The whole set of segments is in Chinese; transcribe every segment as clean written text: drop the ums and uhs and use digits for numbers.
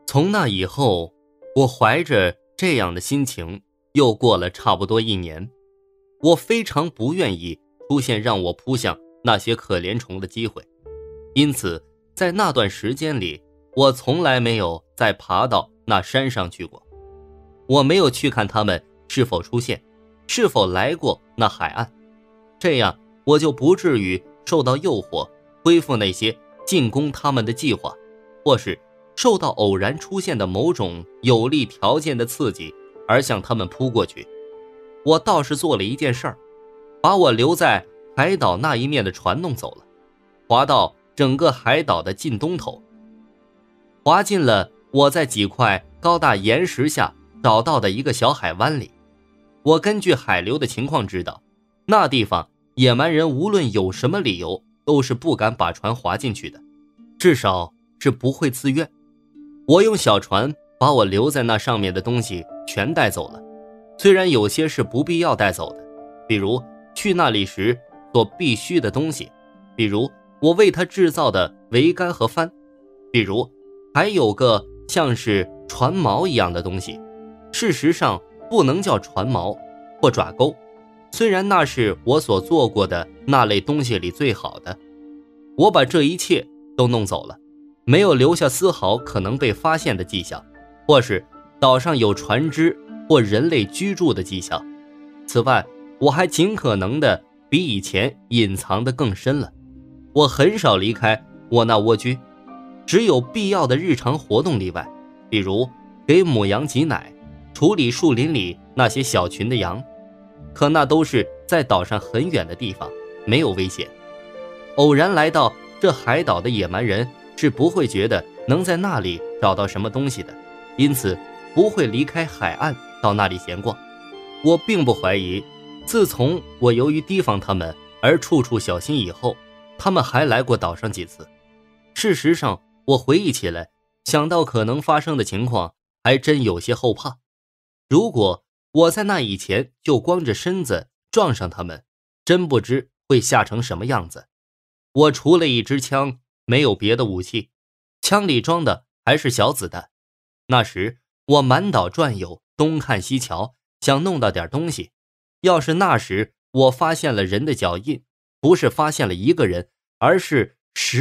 从那以后，我怀着这样的心情，又过了差不多1年。我非常不愿意出现让我扑向那些可怜虫的机会，因此在那段时间里，我从来没有再爬到那山上去过。我没有去看他们是否出现，是否来过那海岸，这样我就不至于受到诱惑，恢复那些进攻他们的计划，或是受到偶然出现的某种有利条件的刺激而向他们扑过去。我倒是做了一件事儿，把我留在海岛那一面的船弄走了，划到整个海岛的近东头，划进了我在几块高大岩石下找到的一个小海湾里。我根据海流的情况知道，那地方野蛮人无论有什么理由都是不敢把船划进去的，至少是不会自愿。我用小船把我留在那上面的东西全带走了，虽然有些是不必要带走的，比如去那里时所必须的东西，比如我为他制造的桅杆和帆，比如还有个像是船锚一样的东西，事实上不能叫船锚或爪钩，虽然那是我所做过的那类东西里最好的。我把这一切都弄走了，没有留下丝毫可能被发现的迹象，或是岛上有船只或人类居住的迹象。此外，我还尽可能的比以前隐藏得更深了。我很少离开我那蜗居，只有必要的日常活动例外，比如给母羊挤奶，处理树林里那些小群的羊，可那都是在岛上很远的地方，没有危险。偶然来到这海岛的野蛮人是不会觉得能在那里找到什么东西的，因此不会离开海岸到那里闲逛。我并不怀疑，自从我由于提防他们而处处小心以后，他们还来过岛上几次。事实上，我回忆起来，想到可能发生的情况，还真有些后怕。如果我在那以前就光着身子撞上他们，真不知会吓成什么样子。我除了一支枪，没有别的武器，枪里装的还是小子弹。那时我满岛转悠，东看西瞧，想弄到点东西。要是那时我发现了人的脚印，不是发现了一个人，而是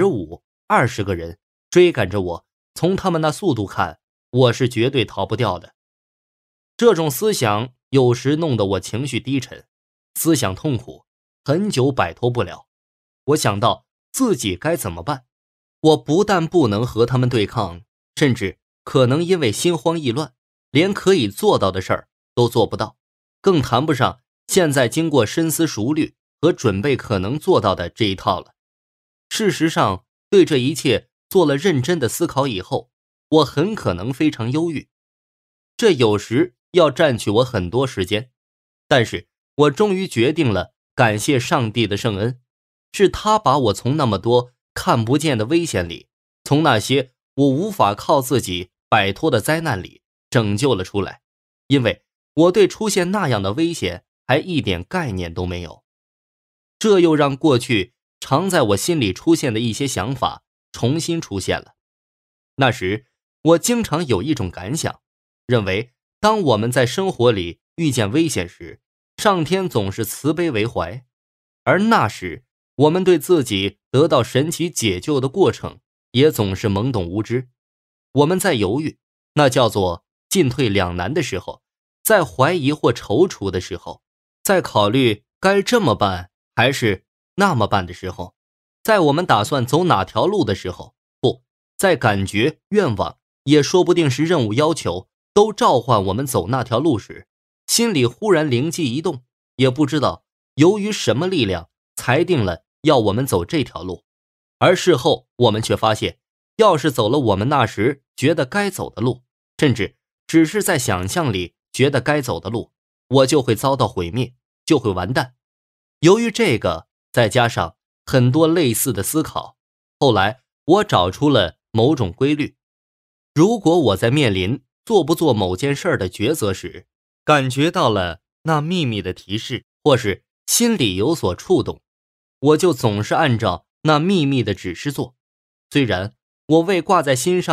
15、20个人追赶着我，从他们那速度看，我是绝对逃不掉的。这种思想有时弄得我情绪低沉，思想痛苦，很久摆脱不了。我想到自己该怎么办，我不但不能和他们对抗，甚至可能因为心慌意乱，连可以做到的事儿都做不到，更谈不上现在经过深思熟虑和准备可能做到的这一套了。事实上，对这一切做了认真的思考以后，我很可能非常忧郁，这有时要占据我很多时间。但是我终于决定了感谢上帝的圣恩，是他把我从那么多看不见的危险里，从那些我无法靠自己摆脱的灾难里拯救了出来，因为我对出现那样的危险还一点概念都没有。这又让过去常在我心里出现的一些想法重新出现了。那时我经常有一种感想，认为当我们在生活里遇见危险时，上天总是慈悲为怀，而那时我们对自己得到神奇解救的过程也总是懵懂无知。我们在犹豫，那叫做进退两难的时候，在怀疑或踌躇的时候，在考虑该这么办还是那么办的时候，在我们打算走哪条路的时候，不，在感觉、愿望，也说不定是任务要求，都召唤我们走那条路时，心里忽然灵机一动，也不知道由于什么力量裁定了要我们走这条路，而事后我们却发现，要是走了我们那时觉得该走的路，甚至只是在想象里觉得该走的路，我就会遭到毁灭，就会完蛋。由于这个，再加上很多类似的思考，后来我找出了某种规律。如果我在面临做不做某件事的抉择时，感觉到了那秘密的提示，或是心里有所触动，我就总是按照那秘密的指示做。虽然我为挂在心上的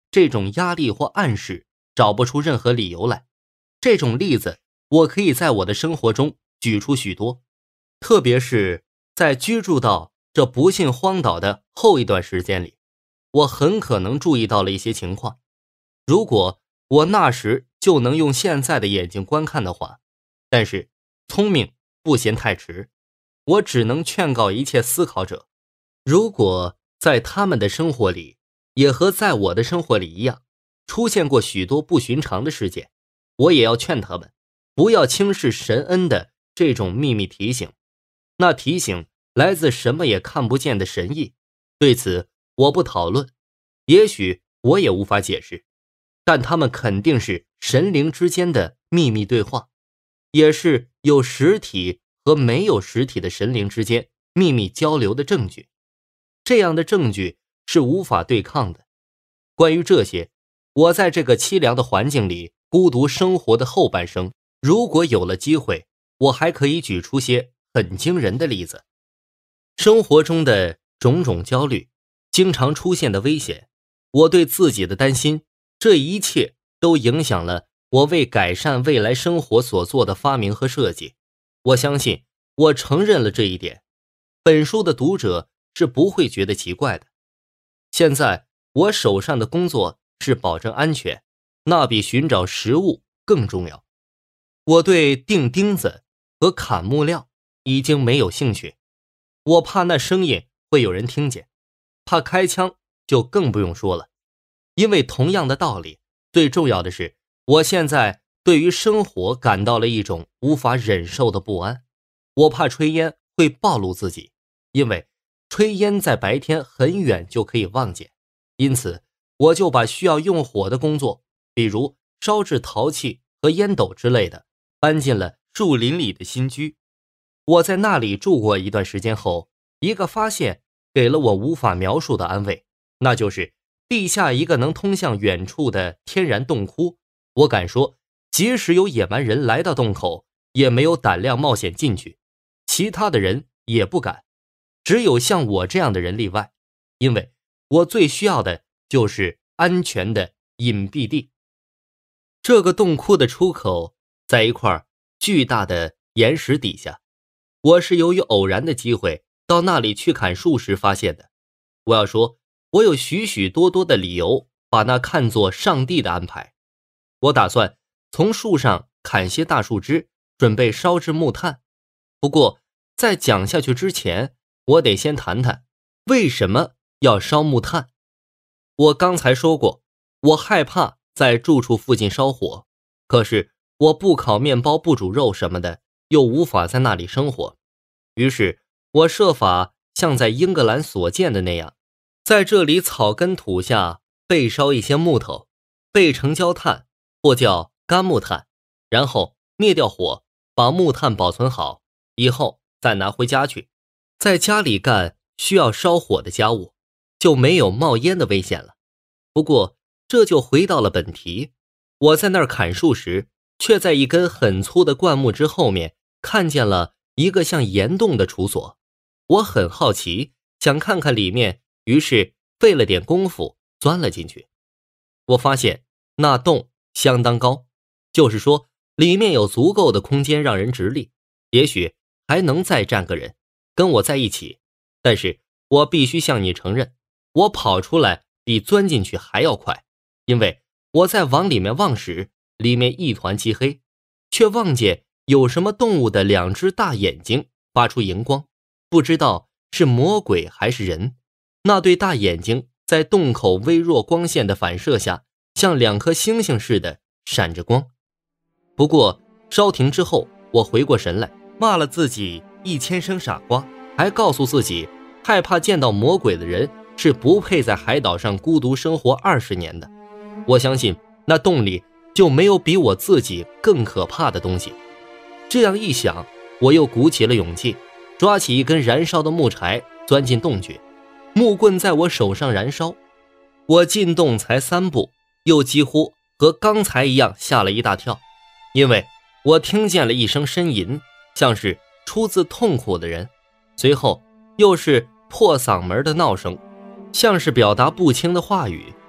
这种压力或暗示找不出任何理由来。这种例子我可以在我的生活中举出许多，特别是在居住到这不幸荒岛的后一段时间里，我很可能注意到了一些情况。如果我那时就能用现在的眼睛观看的话，但是聪明不嫌太迟，我只能劝告一切思考者，如果在他们的生活里也和在我的生活里一样出现过许多不寻常的事件，我也要劝他们不要轻视神恩的这种秘密提醒。那提醒来自什么也看不见的神意，对此我不讨论，也许我也无法解释，但他们肯定是神灵之间的秘密对话，也是有实体和没有实体的神灵之间秘密交流的证据。这样的证据是无法对抗的。关于这些，我在这个凄凉的环境里孤独生活的后半生，如果有了机会，我还可以举出些很惊人的例子。生活中的种种焦虑，经常出现的危险，我对自己的担心，这一切都影响了我为改善未来生活所做的发明和设计。我相信我承认了这一点，本书的读者是不会觉得奇怪的。现在我手上的工作是保证安全，那比寻找食物更重要。我对钉钉子和砍木料已经没有兴趣，我怕那声音会有人听见，怕开枪就更不用说了。因为同样的道理，最重要的是，我现在对于生活感到了一种无法忍受的不安。我怕炊烟会暴露自己，因为炊烟在白天很远就可以望见，因此我就把需要用火的工作，比如烧制陶器和烟斗之类的，搬进了树林里的新居。我在那里住过一段时间后，一个发现给了我无法描述的安慰，那就是地下一个能通向远处的天然洞窟。我敢说，即使有野蛮人来到洞口，也没有胆量冒险进去，其他的人也不敢，只有像我这样的人例外，因为我最需要的就是安全的隐蔽地。这个洞窟的出口在一块巨大的岩石底下，我是由于偶然的机会到那里去砍树时发现的。我要说，我有许许多多的理由把那看作上帝的安排。我打算从树上砍些大树枝，准备烧制木炭。不过在讲下去之前，我得先谈谈为什么要烧木炭。我刚才说过，我害怕在住处附近烧火，可是我不烤面包不煮肉什么的，又无法在那里生活。于是我设法像在英格兰所见的那样，在这里草根土下备烧一些木头，备成焦炭或叫干木炭，然后灭掉火，把木炭保存好，以后再拿回家去。在家里干需要烧火的家务，就没有冒烟的危险了。不过这就回到了本题，我在那儿砍树时，却在一根很粗的灌木枝后面看见了一个像岩洞的处所。我很好奇，想看看里面，于是费了点功夫钻了进去。我发现那洞相当高，就是说里面有足够的空间让人直立，也许还能再站个人跟我在一起。但是我必须向你承认，我跑出来比钻进去还要快，因为我在往里面望时，里面一团漆黑，却望见有什么动物的两只大眼睛发出荧光，不知道是魔鬼还是人。那对大眼睛在洞口微弱光线的反射下，像两颗星星似的闪着光。不过烧停之后，我回过神来，骂了自己1000声傻瓜，还告诉自己，害怕见到魔鬼的人是不配在海岛上孤独生活20年的。我相信那洞里就没有比我自己更可怕的东西。这样一想，我又鼓起了勇气，抓起一根燃烧的木柴，钻进洞去。木棍在我手上燃烧，我进洞才3步，又几乎和刚才一样吓了一大跳，因为我听见了一声呻吟，像是出自痛苦的人，随后又是破嗓门的闹声，像是表达不清的话语。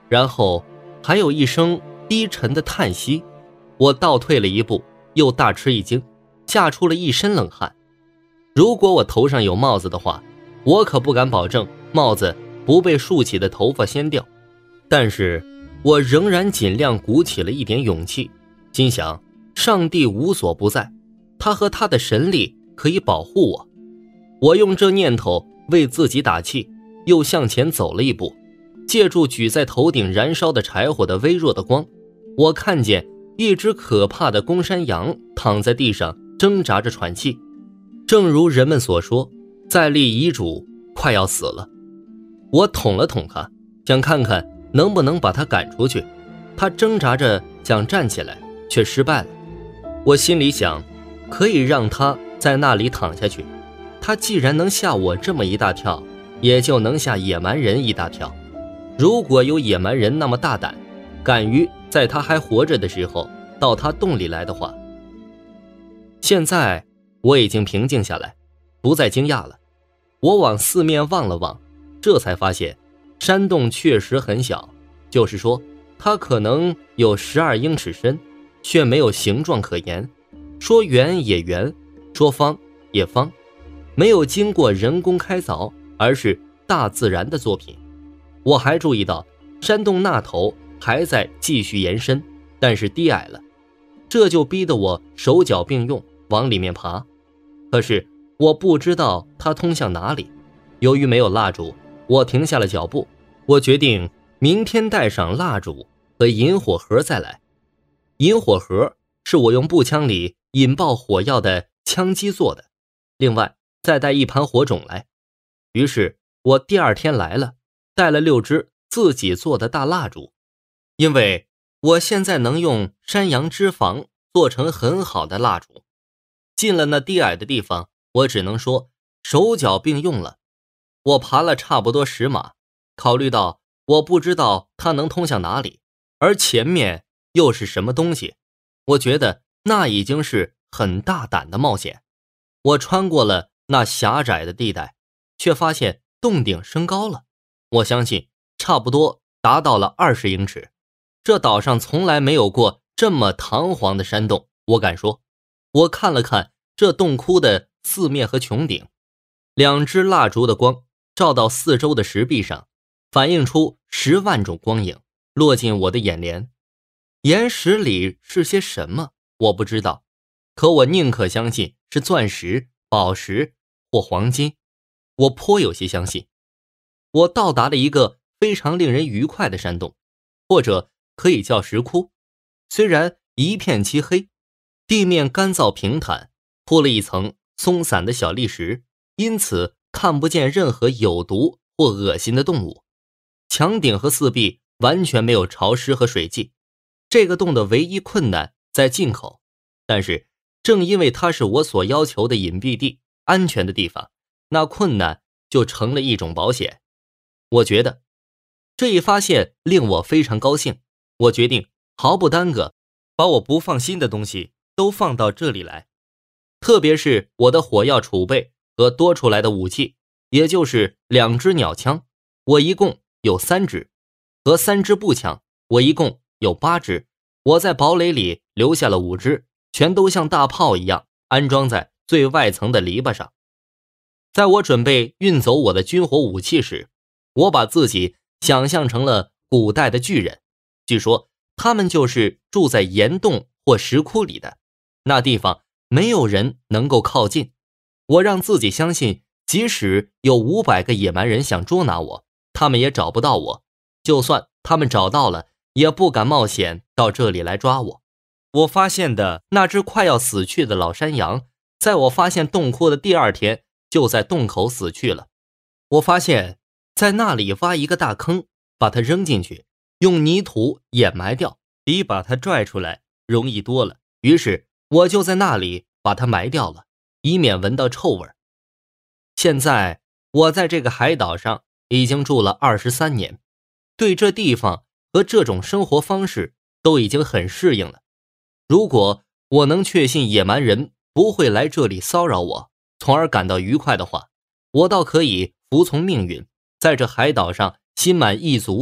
然后还有一声低沉的叹息。我倒退了一步，又大吃一惊，吓出了一身冷汗。如果我头上有帽子的话，我可不敢保证帽子不被竖起的头发掀掉。但是我仍然尽量鼓起了一点勇气，心想上帝无所不在，他和他的神力可以保护我。我用这念头为自己打气，又向前走了一步，借助举在头顶燃烧的柴火的微弱的光，我看见一只可怕的公山羊躺在地上挣扎着喘气。正如人们所说，在立遗嘱快要死了。我捅了捅他，想看看能不能把他赶出去。他挣扎着想站起来，却失败了。我心里想，可以让他在那里躺下去，他既然能吓我这么一大跳，也就能吓野蛮人一大跳。如果有野蛮人那么大胆，敢于在他还活着的时候到他洞里来的话。现在我已经平静下来，不再惊讶了。我往四面望了望，这才发现山洞确实很小，就是说它可能有12英尺深，却没有形状可言，说圆也圆，说方也方，没有经过人工开凿，而是大自然的作品。我还注意到山洞那头还在继续延伸，但是低矮了，这就逼得我手脚并用往里面爬。可是我不知道它通向哪里。由于没有蜡烛，我停下了脚步。我决定明天带上蜡烛和引火盒再来。引火盒是我用步枪里引爆火药的枪机做的，另外再带一盘火种来。于是我第二天来了，带了6支自己做的大蜡烛。因为我现在能用山羊脂肪做成很好的蜡烛。进了那低矮的地方，我只能说手脚并用了。我爬了差不多10码，考虑到我不知道它能通向哪里，而前面又是什么东西，我觉得那已经是很大胆的冒险。我穿过了那狭窄的地带，却发现洞顶升高了，我相信差不多达到了20英尺。这岛上从来没有过这么堂皇的山洞，我敢说。我看了看这洞窟的四面和穹顶，2支蜡烛的光照到四周的石壁上，反映出10万种光影，落进我的眼帘。岩石里是些什么我不知道，可我宁可相信是钻石、宝石或黄金。我颇有些相信。我到达了一个非常令人愉快的山洞，或者可以叫石窟。虽然一片漆黑，地面干燥平坦，铺了一层松散的小砾石，因此看不见任何有毒或恶心的动物。墙顶和四壁完全没有潮湿和水迹。这个洞的唯一困难在进口，但是正因为它是我所要求的隐蔽地、安全的地方，那困难就成了一种保险。我觉得这一发现令我非常高兴。我决定毫不耽搁，把我不放心的东西都放到这里来，特别是我的火药储备和多出来的武器，也就是2支鸟枪，我一共有3支，和3支步枪，我一共有8支。我在堡垒里留下了5支，全都像大炮一样安装在最外层的篱笆上。在我准备运走我的军火武器时，我把自己想象成了古代的巨人，据说他们就是住在岩洞或石窟里的，那地方没有人能够靠近。我让自己相信，即使有500个野蛮人想捉拿我，他们也找不到我，就算他们找到了，也不敢冒险到这里来抓我。我发现的那只快要死去的老山羊，在我发现洞窟的第2天就在洞口死去了。我发现在那里挖一个大坑，把它扔进去，用泥土掩埋掉，比把它拽出来容易多了。于是我就在那里把它埋掉了，以免闻到臭味。现在我在这个海岛上已经住了23年，对这地方和这种生活方式都已经很适应了。如果我能确信野蛮人不会来这里骚扰我，从而感到愉快的话，我倒可以服从命运，在这海岛上心满意足地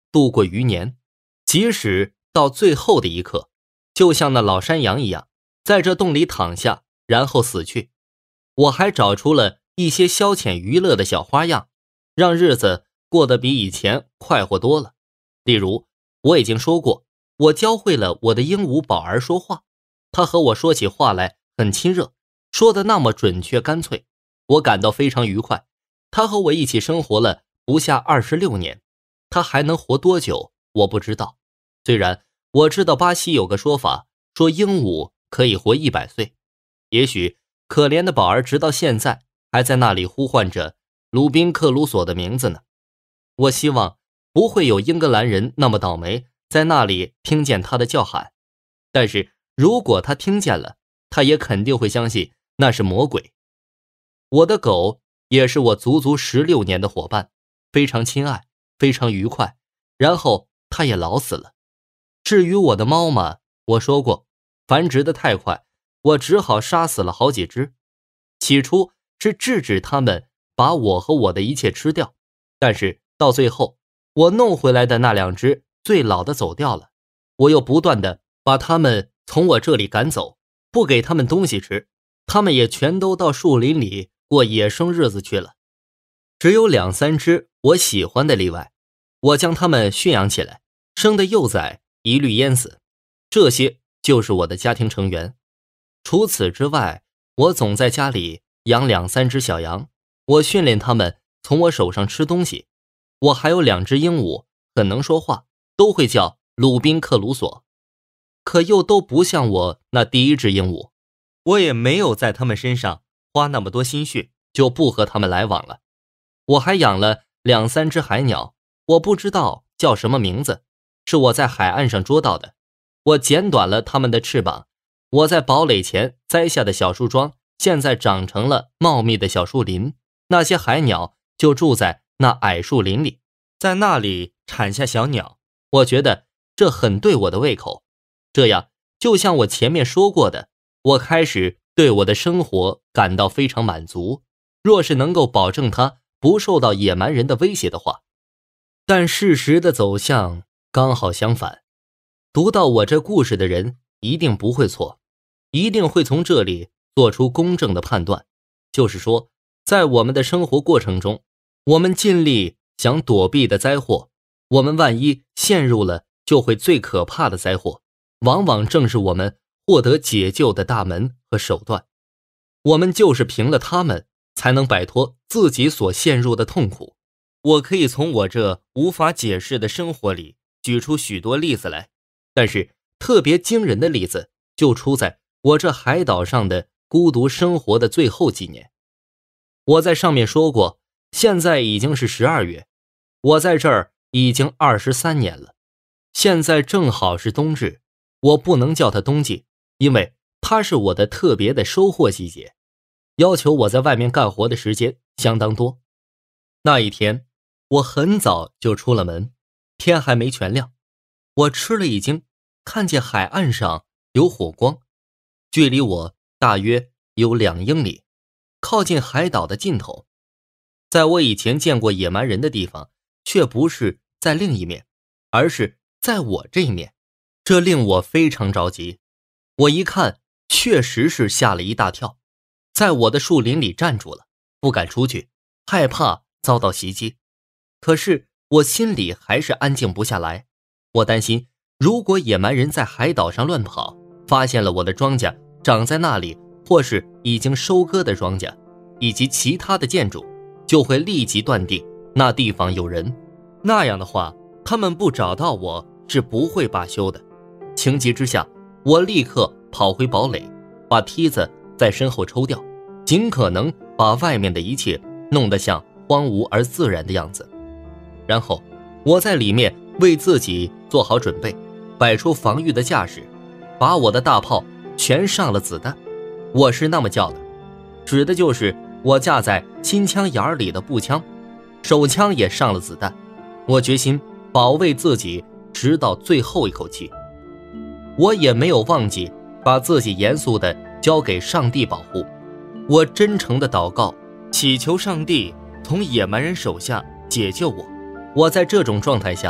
度过余年，即使到最后的一刻，就像那老山羊一样，在这洞里躺下，然后死去。我还找出了一些消遣娱乐的小花样，让日子过得比以前快活多了。例如，我已经说过，我教会了我的鹦鹉宝儿说话，他和我说起话来很亲热，说得那么准确干脆，我感到非常愉快。他和我一起生活了不下26年，他还能活多久我不知道。虽然我知道巴西有个说法，说鹦鹉可以活100岁，也许可怜的宝儿直到现在还在那里呼唤着鲁宾克鲁索的名字呢。我希望不会有英格兰人那么倒霉，在那里听见他的叫喊，但是如果他听见了，他也肯定会相信那是魔鬼。我的狗也是我足足16年的伙伴，非常亲爱，非常愉快，然后它也老死了。至于我的猫嘛，我说过，繁殖得太快，我只好杀死了好几只。起初是制止它们把我和我的一切吃掉，但是到最后，我弄回来的那2只最老的走掉了，我又不断的把它们从我这里赶走，不给它们东西吃，它们也全都到树林里过野生日子去了。只有2、3只我喜欢的例外，我将它们驯养起来，生的幼崽一律淹死。这些就是我的家庭成员。除此之外，我总在家里养2、3只小羊，我训练它们从我手上吃东西。我还有2只鹦鹉，很能说话，都会叫鲁宾克鲁索，可又都不像我那第1只鹦鹉。我也没有在它们身上花那么多心血，就不和它们来往了。我还养了2、3只海鸟，我不知道叫什么名字，是我在海岸上捉到的。我剪短了它们的翅膀，我在堡垒前栽下的小树桩现在长成了茂密的小树林，那些海鸟就住在那矮树林里，在那里产下小鸟。我觉得这很对我的胃口。这样，就像我前面说过的，我开始对我的生活感到非常满足，若是能够保证它不受到野蛮人的威胁的话。但事实的走向刚好相反。读到我这故事的人一定不会错，一定会从这里做出公正的判断，就是说，在我们的生活过程中，我们尽力想躲避的灾祸，我们万一陷入了就会最可怕的灾祸，往往正是我们获得解救的大门和手段。我们就是凭了它们，才能摆脱自己所陷入的痛苦。我可以从我这无法解释的生活里举出许多例子来，但是特别惊人的例子就出在我这海岛上的孤独生活的最后几年。我在上面说过，现在已经是12月，我在这儿已经23年了。现在正好是冬至，我不能叫它冬季，因为它是我的特别的收获季节，要求我在外面干活的时间相当多。那一天，我很早就出了门，天还没全亮，我吃了一惊，看见海岸上有火光，距离我大约有2英里，靠近海岛的尽头。在我以前见过野蛮人的地方，却不是在另一面，而是在我这一面，这令我非常着急。我一看，确实是吓了一大跳，在我的树林里站住了，不敢出去，害怕遭到袭击。可是我心里还是安静不下来，我担心如果野蛮人在海岛上乱跑，发现了我的庄稼长在那里，或是已经收割的庄稼以及其他的建筑，就会立即断定那地方有人。那样的话，他们不找到我是不会罢休的。情急之下，我立刻跑回堡垒，把梯子在身后抽掉，尽可能把外面的一切弄得像荒芜而自然的样子。然后我在里面为自己做好准备，摆出防御的架势，把我的大炮全上了子弹。我是那么叫的，指的就是我架在心枪眼里的步枪，手枪也上了子弹。我决心保卫自己直到最后一口气。我也没有忘记把自己严肃地交给上帝保护。我真诚地祷告，祈求上帝从野蛮人手下解救我。我在这种状态下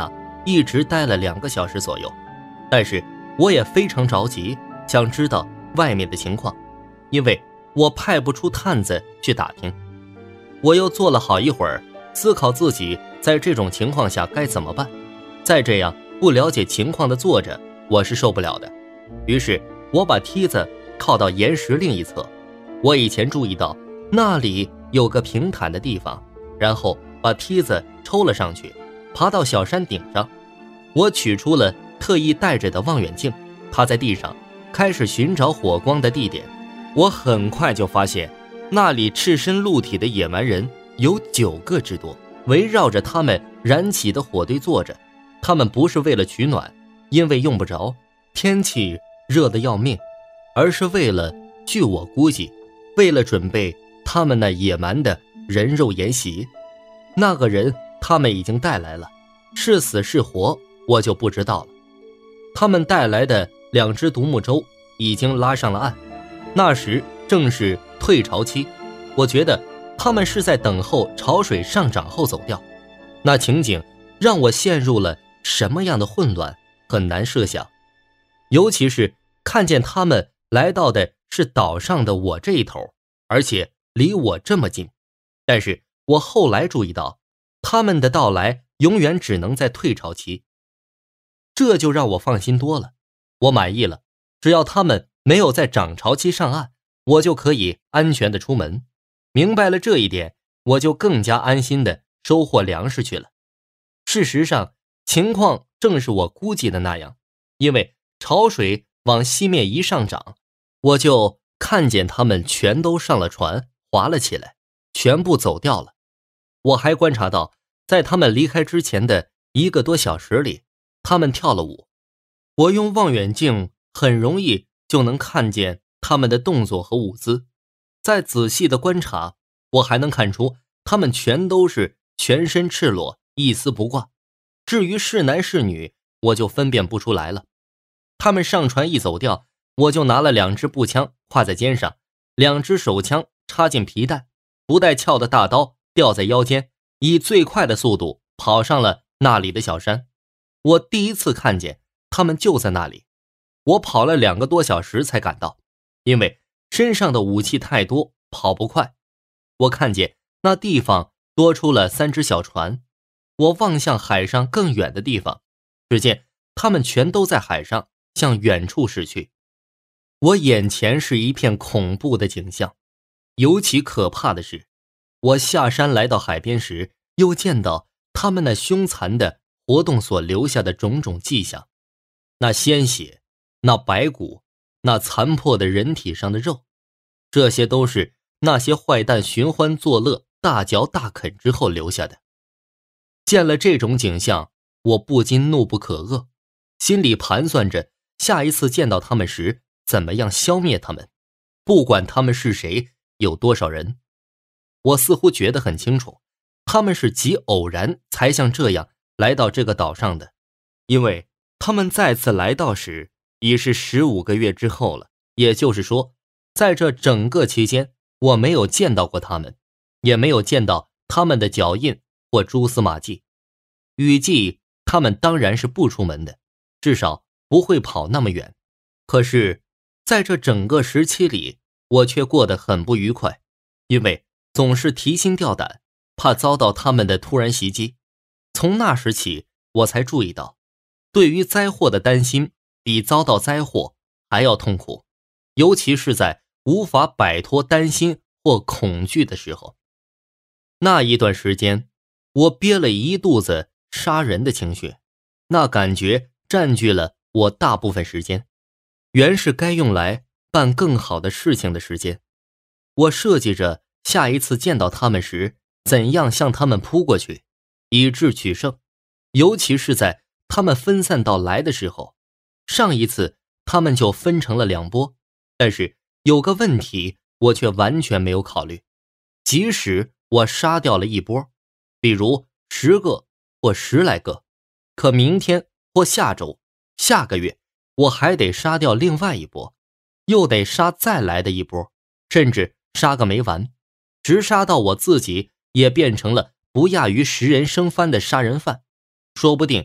一直待了2个小时左右，但是我也非常着急，想知道外面的情况，因为我派不出探子去打听。我又坐了好一会儿，思考自己在这种情况下该怎么办。再这样不了解情况的坐着，我是受不了的。于是我把梯子靠到岩石另一侧，我以前注意到那里有个平坦的地方，然后把梯子抽了上去，爬到小山顶上。我取出了特意带着的望远镜，趴在地上开始寻找火光的地点。我很快就发现那里赤身露体的野蛮人有9个之多，围绕着他们燃起的火堆坐着。他们不是为了取暖，因为用不着，天气热得要命，而是为了，据我估计，为了准备他们那野蛮的人肉筵席。那个人他们已经带来了，是死是活我就不知道了。他们带来的2只独木舟已经拉上了岸，那时正是退潮期，我觉得他们是在等候潮水上涨后走掉。那情景让我陷入了什么样的混乱，很难设想。尤其是看见他们来到的是岛上的我这一头，而且离我这么近。但是我后来注意到，他们的到来永远只能在退潮期，这就让我放心多了。我满意了，只要他们没有在涨潮期上岸，我就可以安全的出门。明白了这一点，我就更加安心的收获粮食去了。事实上，情况正是我估计的那样，因为潮水往西面一上涨，我就看见他们全都上了船，划了起来，全部走掉了。我还观察到，在他们离开之前的1个多小时里，他们跳了舞。我用望远镜很容易就能看见他们的动作和舞姿，再仔细的观察，我还能看出他们全都是全身赤裸，一丝不挂。至于是男是女，我就分辨不出来了。他们上船一走掉，我就拿了2支步枪挎在肩上，2支手枪插进皮带，不带鞘的大刀吊在腰间，以最快的速度跑上了那里的小山。我第一次看见他们就在那里，我跑了2个多小时才赶到，因为身上的武器太多，跑不快。我看见那地方多出了3只小船，我望向海上更远的地方，只见他们全都在海上向远处驶去。我眼前是一片恐怖的景象，尤其可怕的是，我下山来到海边时，又见到他们那凶残的活动所留下的种种迹象，那鲜血，那白骨，那残破的人体上的肉，这些都是那些坏蛋寻欢作乐、大嚼大啃之后留下的。见了这种景象，我不禁怒不可遏，心里盘算着下一次见到他们时怎么样消灭他们，不管他们是谁，有多少人。我似乎觉得很清楚，他们是极偶然才像这样来到这个岛上的，因为他们再次来到时已是15个月之后了，也就是说，在这整个期间，我没有见到过他们，也没有见到他们的脚印或蛛丝马迹。预计他们当然是不出门的，至少不会跑那么远。可是在这整个时期里，我却过得很不愉快，因为总是提心吊胆，怕遭到他们的突然袭击。从那时起，我才注意到，对于灾祸的担心比遭到灾祸还要痛苦，尤其是在无法摆脱担心或恐惧的时候。那一段时间，我憋了一肚子杀人的情绪，那感觉占据了我大部分时间，原是该用来办更好的事情的时间。我设计着下一次见到他们时，怎样向他们扑过去，以智取胜，尤其是在他们分散到来的时候。上一次他们就分成了2波，但是有个问题我却完全没有考虑，即使我杀掉了1波，比如10个或10来个，可明天或下周、下个月，我还得杀掉另外1波，又得杀再来的1波，甚至杀个没完，直杀到我自己也变成了不亚于10人生番的杀人犯，说不定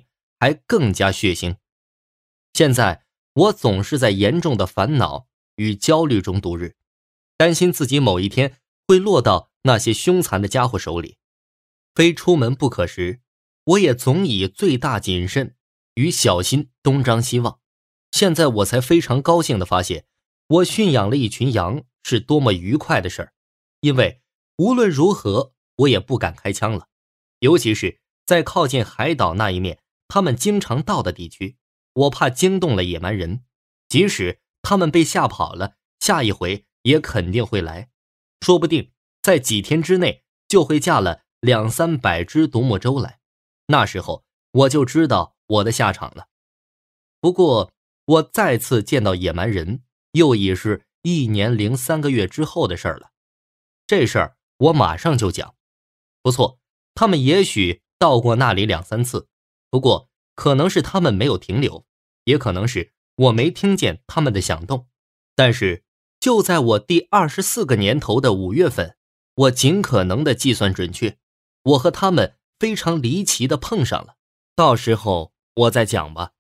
还更加血腥。现在我总是在严重的烦恼与焦虑中度日，担心自己某一天会落到那些凶残的家伙手里。非出门不可时，我也总以最大谨慎与小心东张西望。现在我才非常高兴地发现，我驯养了一群羊是多么愉快的事儿，因为无论如何我也不敢开枪了，尤其是在靠近海岛那一面他们经常到的地区，我怕惊动了野蛮人，即使他们被吓跑了，下一回也肯定会来，说不定在几天之内就会架了200-300只独木舟来，那时候我就知道我的下场了。不过我再次见到野蛮人又已是1年零3个月之后的事儿了。这事儿我马上就讲。不错，他们也许到过那里2-3次，不过可能是他们没有停留，也可能是我没听见他们的响动。但是就在我第24个年头的5月份，我尽可能的计算准确，我和他们非常离奇的碰上了。到时候我再讲吧。